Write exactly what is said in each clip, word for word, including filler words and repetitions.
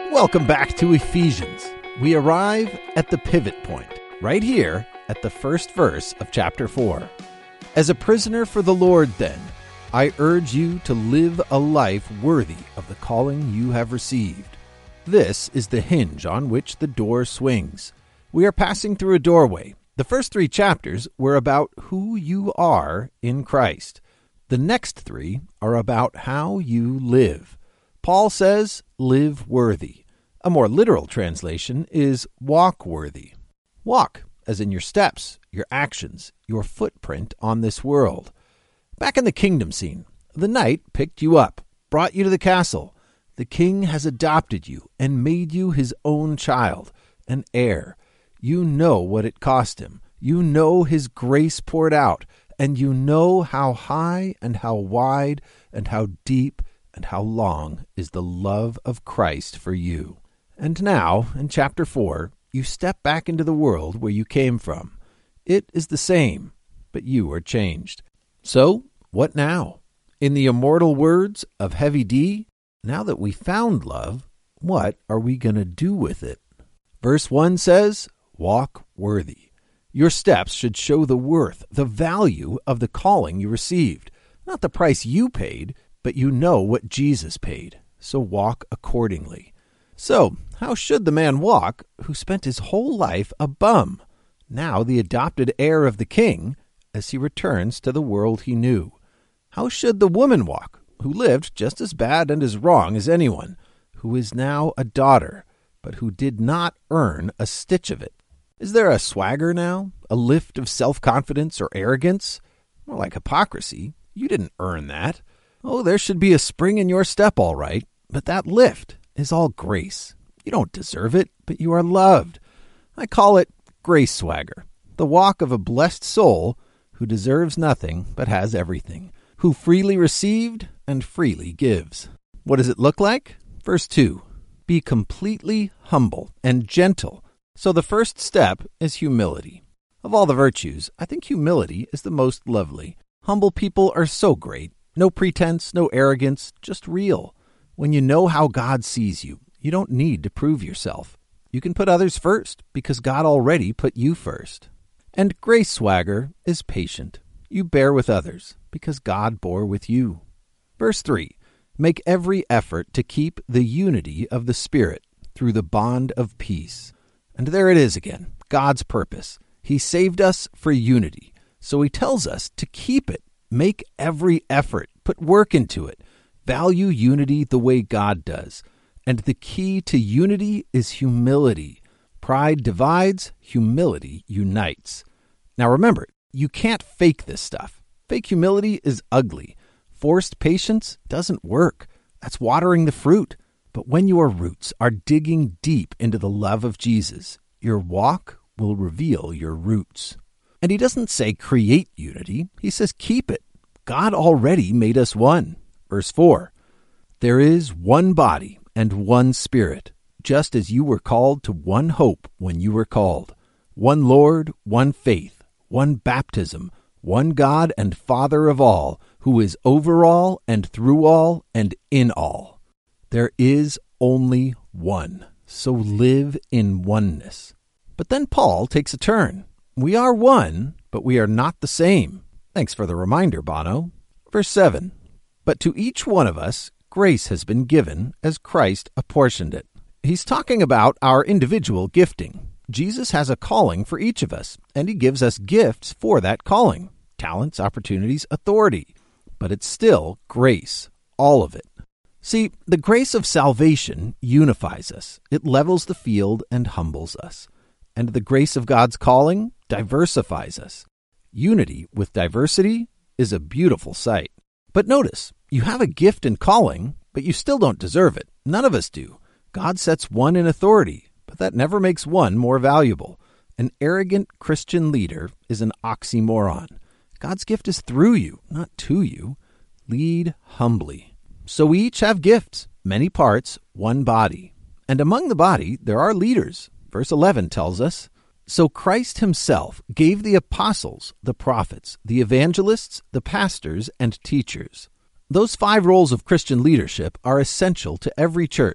Welcome back to Ephesians. We arrive at the pivot point, right here at the first verse of chapter four. As a prisoner for the Lord, then, I urge you to live a life worthy of the calling you have received. This is the hinge on which the door swings. We are passing through a doorway. The first three chapters were about who you are in Christ. The next three are about how you live. Paul says, live worthy. A more literal translation is walk worthy. Walk, as in your steps, your actions, your footprint on this world. Back in the kingdom scene, the knight picked you up, brought you to the castle. The king has adopted you and made you his own child, an heir. You know what it cost him. You know his grace poured out, and you know how high and how wide and how deep and how long is the love of Christ for you. And now, in chapter four, you step back into the world where you came from. It is the same, but you are changed. So, what now? In the immortal words of Heavy D, now that we found love, what are we going to do with it? Verse one says, walk worthy. Your steps should show the worth, the value of the calling you received. Not the price you paid, but you know what Jesus paid. So walk accordingly. So, how should the man walk who spent his whole life a bum, now the adopted heir of the king, as he returns to the world he knew? How should the woman walk, who lived just as bad and as wrong as anyone, who is now a daughter, but who did not earn a stitch of it? Is there a swagger now, a lift of self-confidence or arrogance? More like hypocrisy. You didn't earn that. Oh, there should be a spring in your step, all right, but that lift is all grace. You don't deserve it, but you are loved. I call it grace swagger, the walk of a blessed soul who deserves nothing but has everything, who freely received and freely gives. What does it look like? Verse two, be completely humble and gentle. So the first step is humility. Of all the virtues, I think humility is the most lovely. Humble people are so great. No pretense, no arrogance, just real. When you know how God sees you, you don't need to prove yourself. You can put others first because God already put you first. And grace swagger is patient. You bear with others because God bore with you. Verse three, make every effort to keep the unity of the Spirit through the bond of peace. And there it is again, God's purpose. He saved us for unity, so he tells us to keep it. Make every effort, put work into it. Value unity the way God does. And the key to unity is humility. Pride divides, humility unites. Now remember, you can't fake this stuff. Fake humility is ugly. Forced patience doesn't work. That's watering the fruit. But when your roots are digging deep into the love of Jesus, your walk will reveal your roots. And he doesn't say create unity. He says keep it. God already made us one. Verse four, there is one body and one Spirit, just as you were called to one hope when you were called. One Lord, one faith, one baptism, one God and Father of all, who is over all and through all and in all. There is only one, so live in oneness. But then Paul takes a turn. We are one, but we are not the same. Thanks for the reminder, Bono. Verse seven, but to each one of us, grace has been given as Christ apportioned it. He's talking about our individual gifting. Jesus has a calling for each of us, and he gives us gifts for that calling. Talents, opportunities, authority. But it's still grace, all of it. See, the grace of salvation unifies us. It levels the field and humbles us. And the grace of God's calling diversifies us. Unity with diversity is a beautiful sight. But notice, you have a gift and calling, but you still don't deserve it. None of us do. God sets one in authority, but that never makes one more valuable. An arrogant Christian leader is an oxymoron. God's gift is through you, not to you. Lead humbly. So we each have gifts, many parts, one body. And among the body, there are leaders. Verse eleven tells us, so Christ himself gave the apostles, the prophets, the evangelists, the pastors, and teachers. Those five roles of Christian leadership are essential to every church.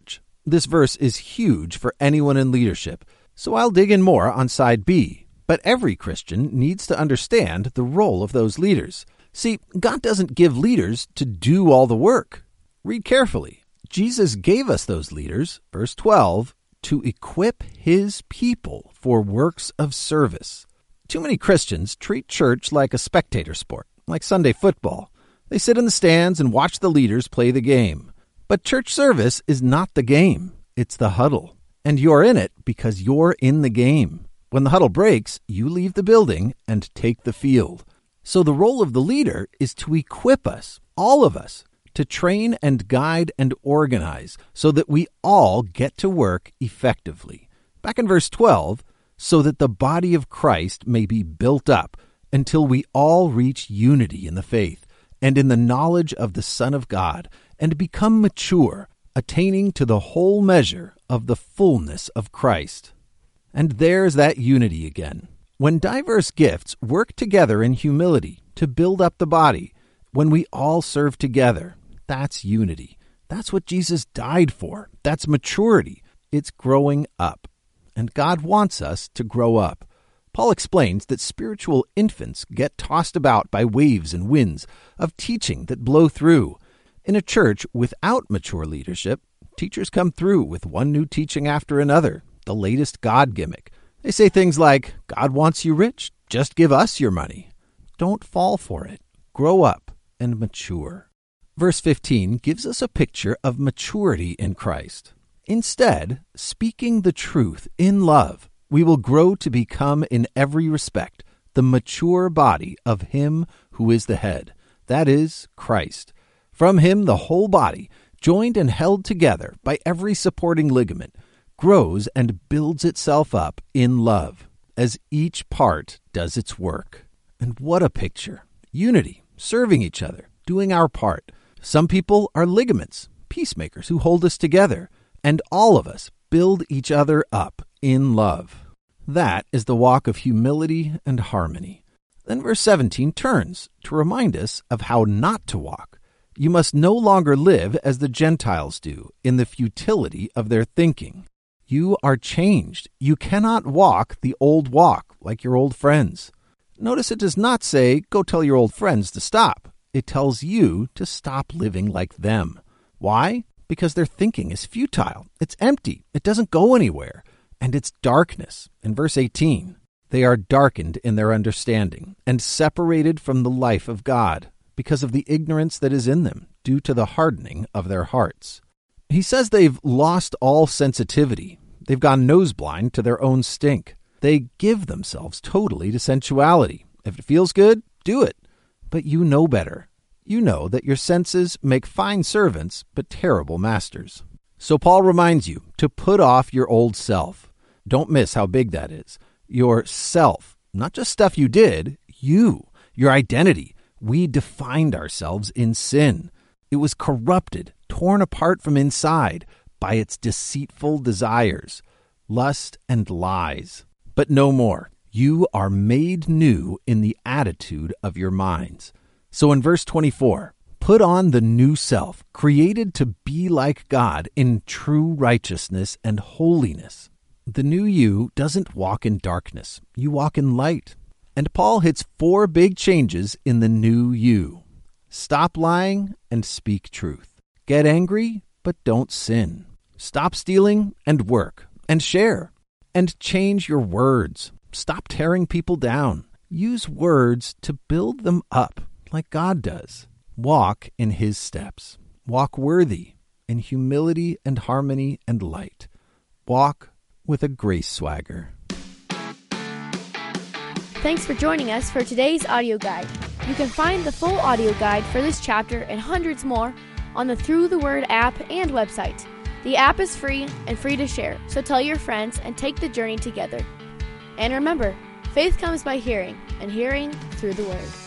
This verse is huge for anyone in leadership, so I'll dig in more on side B. But every Christian needs to understand the role of those leaders. See, God doesn't give leaders to do all the work. Read carefully. Jesus gave us those leaders, verse twelve, to equip his people for works of service. Too many Christians treat church like a spectator sport, like Sunday football. They sit in the stands and watch the leaders play the game. But church service is not the game. It's the huddle. And you're in it because you're in the game. When the huddle breaks, you leave the building and take the field. So the role of the leader is to equip us, all of us, to train and guide and organize so that we all get to work effectively. Back in verse twelve, so that the body of Christ may be built up until we all reach unity in the faith and in the knowledge of the Son of God, and become mature, attaining to the whole measure of the fullness of Christ. And there's that unity again. When diverse gifts work together in humility to build up the body, when we all serve together, that's unity. That's what Jesus died for. That's maturity. It's growing up. And God wants us to grow up. Paul explains that spiritual infants get tossed about by waves and winds of teaching that blow through. In a church without mature leadership, teachers come through with one new teaching after another, the latest God gimmick. They say things like, God wants you rich, just give us your money. Don't fall for it. Grow up and mature. Verse fifteen gives us a picture of maturity in Christ. Instead, speaking the truth in love, we will grow to become in every respect the mature body of him who is the head, that is, Christ. From him the whole body, joined and held together by every supporting ligament, grows and builds itself up in love, as each part does its work. And what a picture. Unity, serving each other, doing our part. Some people are ligaments, peacemakers who hold us together, and all of us build each other up in love. That is the walk of humility and harmony. Then verse seventeen turns to remind us of how not to walk. You must no longer live as the Gentiles do, in the futility of their thinking. You are changed. You cannot walk the old walk like your old friends. Notice it does not say, go tell your old friends to stop. It tells you to stop living like them. Why? Because their thinking is futile. It's empty. It doesn't go anywhere. And it's darkness. In verse eighteen, they are darkened in their understanding and separated from the life of God because of the ignorance that is in them due to the hardening of their hearts. He says they've lost all sensitivity. They've gone noseblind to their own stink. They give themselves totally to sensuality. If it feels good, do it. But you know better. You know that your senses make fine servants, but terrible masters. So Paul reminds you to put off your old self. Don't miss how big that is. Your self, not just stuff you did, you, your identity. We defined ourselves in sin. It was corrupted, torn apart from inside by its deceitful desires, lust and lies. But no more. You are made new in the attitude of your minds. So in verse twenty-four, put on the new self, created to be like God in true righteousness and holiness. The new you doesn't walk in darkness. You walk in light. And Paul hits four big changes in the new you. Stop lying and speak truth. Get angry, but don't sin. Stop stealing and work and share. And change your words. Stop tearing people down. Use words to build them up like God does. Walk in his steps. Walk worthy in humility and harmony and light. Walk with a grace swagger. Thanks for joining us for today's audio guide. You can find the full audio guide for this chapter and hundreds more on the Through the Word app and website. The app is free and free to share, so tell your friends and take the journey together. And remember, faith comes by hearing, and hearing through the Word.